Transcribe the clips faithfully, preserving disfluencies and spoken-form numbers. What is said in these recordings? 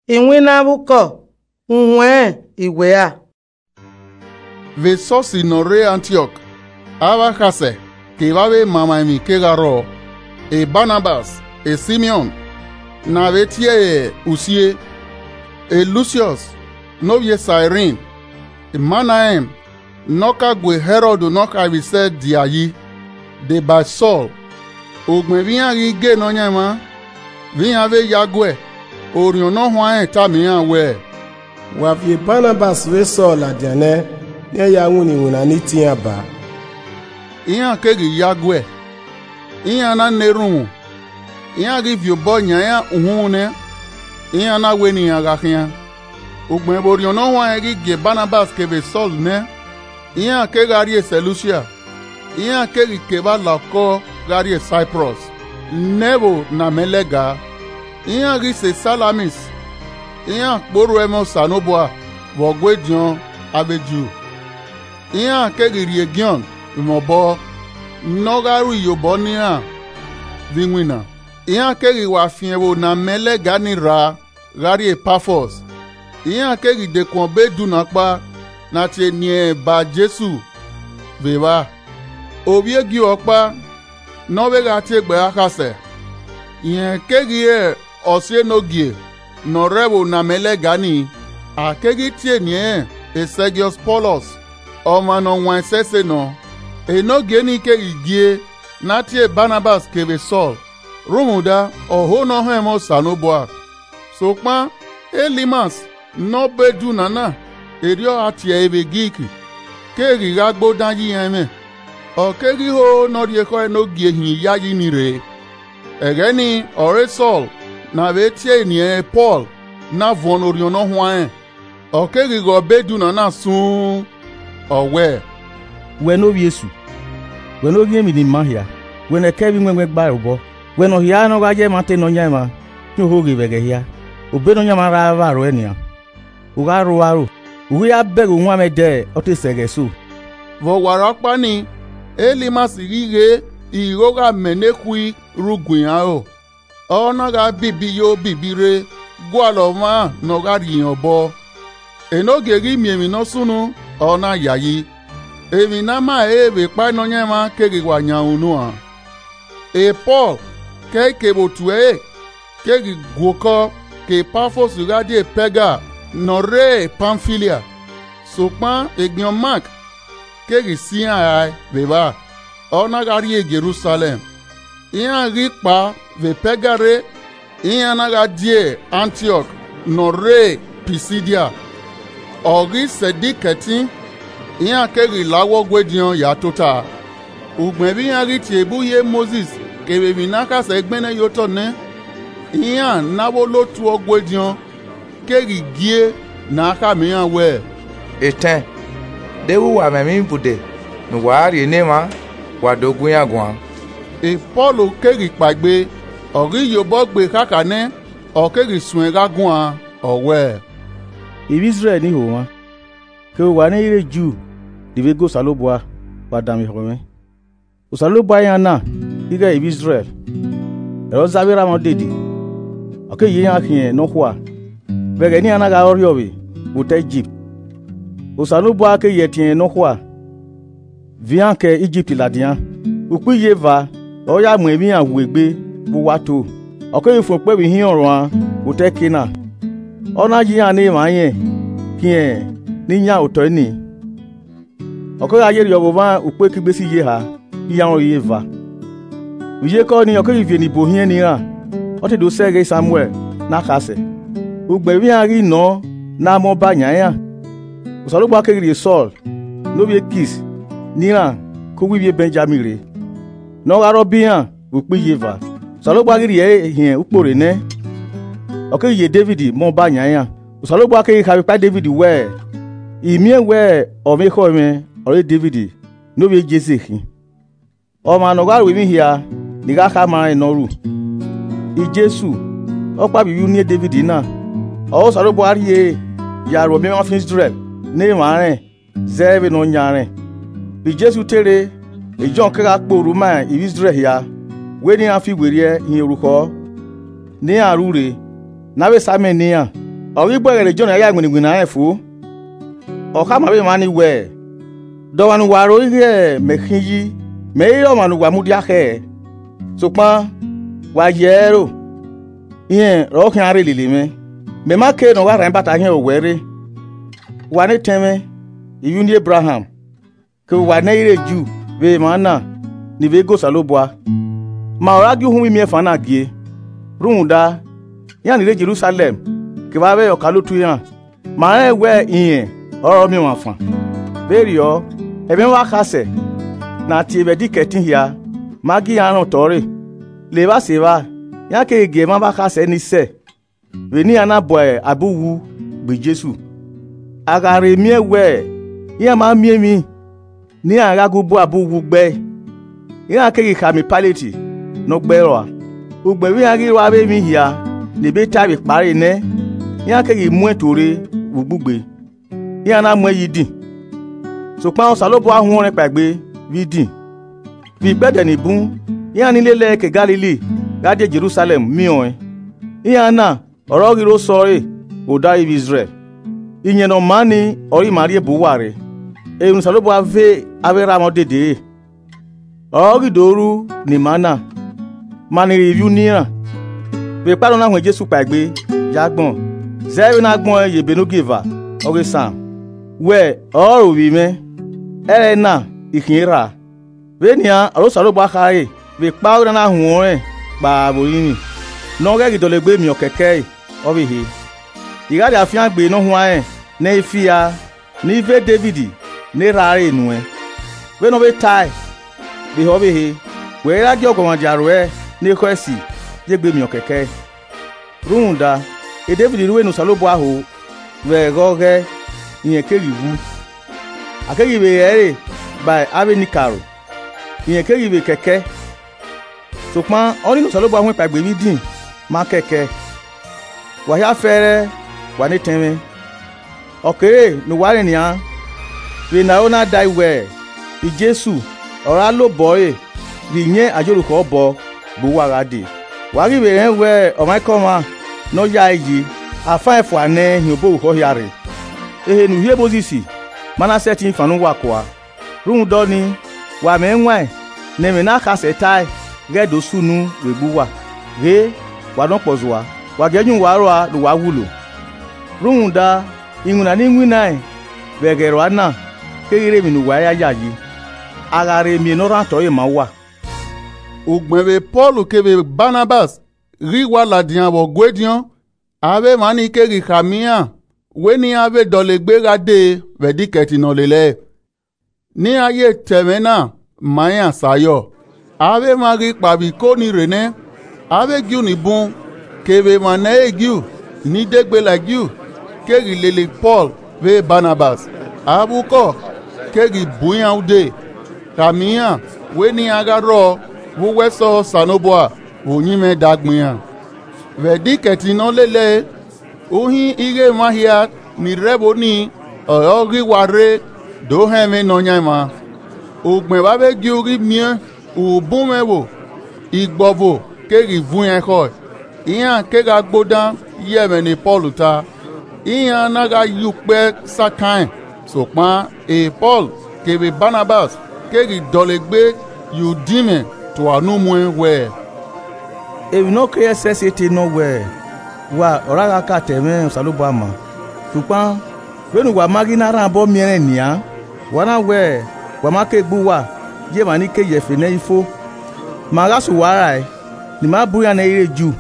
Inwinabuko, unwe, iwea. Vesosi no re Antioch, Abakase, Kevabe Mamaimi Kegaro, e Barnabas, e Simeon, Navetie Usie, e Lucius, Novie Cyrene, e Manahem, Noka Gwe Herod Noka Vise Diayi, de Basol, Ogme vinha rige no nyama, vinha ve Yagwe, Oriono Hwae Tamiya we. Wavie Barnabas we Saul adiane, nye ya wuni wuna niti ya ba. Iya kegi Yagwe, iya na nerumu, iya givyo bo nyaya uhune, iya na weni ya gakia. Ogme Oriono Hwae rige Barnabas keve Saul ne, iya kegi Arie Seleucia, iya kegi keva lako Arie Cyprus, Nebo na Melega, iya rise Salamis, iya kporo emo Sanoboa, Vogwedion Abeju, iya kegi Riegion, Mobo, Nogaru Yobo niya, Vingwina, iya kegi Wafiewo na Melega ni ra, Arie Paphos, iya kegi Dekwonbe Dunakpa, na che nye ba Jesu, Veva, Obiegi Okpa, Novega Tegbe Akase, Yen kegi e Osye Nogie, Norebo na Melegani, a kegi tie nye e Sergius Paulos, Omano Wansese no, e no geni kegi gie, na tie Barnabas keve Saul, Rumuda, oho no hemo Sanoboa. Sokma, Elimas, no bedu nana, erio atie eve giki, kegi gagbo danji yeme, o kegi ho no rieko e no gie hi yaji nire. Egeni ore Saul, na vetie nie Paul, na von Oriono Hwae, o kegi go bedu nana sun, owe. Weno Yesu, weno vie mi ni mahia, wene kevi mwenwe gba ubo, weno hia no gaje mate no nyama, nyo hogi vege hia, ube no nyama rava roenia, ugaru waru, uwe ya begu nwame de, ote segesu. Vo warakpa ni, Elimas rige, iroga menekwi rugwinyao, ona ga bibi yo bibire, gwaloma no ga riyobo, enoge gi miemi no sunu, ona yayi, evi na ma eve pa no nyama kegi wanya unua. E Paul, ke kebo tue, kegi gwoko, ke Paphos ugadi pega, no re Pamphylia, sokpan egnion Mark, kegi siya ai, beba, ona gari e Jerusalem. Iya rikpa ve pegare, iya naga die Antioch, no re Pisidia. Ori sedi keti, iya kegi lawo gwedion ya tota. Ugmebi iya riti ebuye Moses, kebe minaka se egbene yoto ne. Iya nawo lotu ogwedion, kegi gie na aka miya we. Eten, dewu wa memi bude, nwari enema, wadogun ya gwan. E Paul kegi pagbe, ori yobo gbe kakane, o kegi swenga gwan, owe. Ibi Israel ni ho wa, ke wa ni ire Jew, dive go Saloboa, wa dami home. O Saloboa ya na, ige Ibi Israel. Ero zavira mo dedi. Oke yi yan kin no kwa. Bege ni anaga oriowe, uta Egypt. O Saloboa ke yetin no kwa. Vian ke Egypt ladian. Upu yeva, o ya mu emi awegbe bu wato. Oke ifun pe bi hin orun uta kina. Ona ji yan ni ma yen. Kin ni nya oto ni. Oke aye ri obovan upe kigbe si ye ha. Yan o yeva. Uye ko ni oke ivie ni bohien ni ra. O te do sege Samuel na kase. Ugbe bi ari no na mo ba nya ya. Saloboa kegiri Saul, no be kiss, nira, ko wiye Benjamin re. No garo bian, upi yeva. Saloboa giri e hien upore ne. Oke ye David mo ba nyanya. Saloboa kegiri ka pa David we. Imie we o me ko me, ore David, no be Jesse hin. O ma no garo mi hia, ni ga ka ma no ru. I Jesu, o pa bi ni David na. O Saloboa ri ya ro me ma fin Israel. Ne mare zebe no nyare bi Jesu tere e John kega kporu ma i Israel ya we ni afi were hin oruko ni arure na we same ni an Ori bwere John aya gwinigwina efu. Oka mabe mani we. Do wanu waro ige mekhinyi. Me yo manu wa mudia khe. Sokpa wa yero. Yen ro khan are lile me. Me ma ke no wa ran bata hen owere. Wa ne teme. Iyuni Abraham. Ke wa ne ire ju be mana ni be go salobwa. Ma ora gi hu mi efa na gie. Runda ya ni le Jerusalem. Ke ba be okalutu yan. Ma e we yen oro mi wan fan. Be rio e be wa kase. Na ti be di ketin hia. Ma gi yan tore. Le ba se ba. Ya ke ge ma ba kase ni se. We ni ana boy abuwu be Jesu. Agare mi we. Ya ma mi mi. Ni agagu bo abuwu gbe. Ya ke ka mi paleti. No gbero. Ugbe wi agi wa be mi hia. Le be ta bi pare ne. Ya ke gi mu etore ugbugbe. Ya na mu yidi. So pa o salobo ahun re pagbe widi. Bi gbede ni bun. Ya ni lele ke Galilee, gade Jerusalem mi on. Ya na oro gi ro sore o da Israel. Iyen no mani ori Marie buware. E un salobo ave avera mo dede. O gi doru ni mana. Mani review nira. Be paro na hwen Jesu pagbe yagbon. Zero na gbon ye benu giva. Oge sam. We oro wi me. Ere na ikinra. Be nia ro salobo akare. Be pa na hun e pa boyini. No ge gidole gbe mi okeke obi he. Igade afian gbe no hun an na ifia ni ve David ni rare nu e. We no be tai. Be obi he. We ra di ogbon jaro e ni kwesi je gbe mi okeke. Runda e David ruwe no salobo aho we goge yen keriwu. Akegi be ere by Avenikaro. Yen keri be keke. Sokpan oni no salobo ahun pagbe mi din ma keke. Wa ya fere wa ni teme. Okere no ware ni an. We na ona die we. Bi Jesu ora lo boy. Bi yen ajoruko bo bo warade. Wa ri be ren we o my come no ya yi. Afa efo ane hin obo ko yare. Ehe nu hie bozisi. Mana setting fanu wa kwa. Run do ni wa me nwan. Ne me na ka setai. Gedo sunu webuwa. Ge wa don pozwa. Wa gejun wa ro do wa wulo. Runda inguna ni ngwinai. Begero ana. Kegere mi nu wa ya yayi. Agare mi no ran to e ma wa. Ugbenbe Paul kebe Barnabas ri wa ladian wo gwedian. Ave mani kegi khamia. Weni ave dole gbera de vediketi no lele. Ni aye temena maya sayo. Ave mari pabi koni rene. Ave giu ni bon. Keve mane giu. Ni degbe la giu. Kegi lele Paul ve Barnabas. Abuko. Kegi buyan ude. Kamia. Weni agaro. Wuwe so sanoboa. Unyime dagmiya. Vediketi no lele. Uhi ige mahia. Ni rebo ni. Oyogi ware. Do heme no nyama. Ugme babe giu ri mien. U bumewo igbovo kegi vuyen ko iyan kega gbodan yeme ni Paul ta iyan naga yupe sakan sopan e Paul kebe Barnabas kegi dolegbe yudime to anu mwen we e no ke sesete no we wa oraga ka teme salobo ama supan wenu wa magina ran bo miere nia wana we wa make gbuwa ye mani ke yefe ne ifo magasu warai ni ma buya na ire ju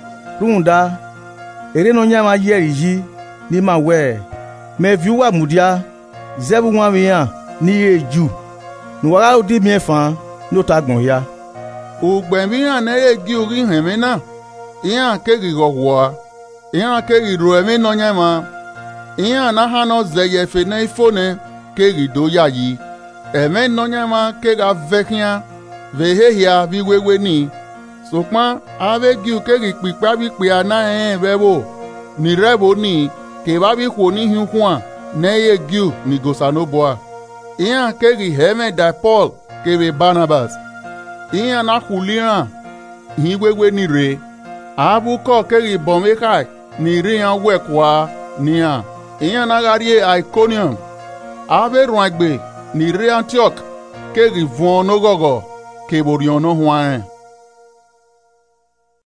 runda ere no nya ma yeri yi ni ma we me viwa mudia zebu nwa mi yan ni ire ju ni wa odi mi efan no tagbon ya ugbenbi yan na ire gi ori han mi na iyan kegi gowo iyan kegi ro emi no nya ma iyan na ha no ze yefe ne ifo ne kegi do ya yi Eme nonyama kega vekia vehehia viwewe ni sokpa ave giu kegi pipa bi pe ana en bebo ni rebo ni ke ba bi ko ni hinkwa na ye giu ni gosanoboa iyan kegi heme da Paul kebe Barnabas iyan na kuliran hiwewe ni re abu ko kegi bomeka ni rian wekwa nia iyan nagarie Iconium ave ruagbe ni re Antioch ke rivon no gogo ke borion no huan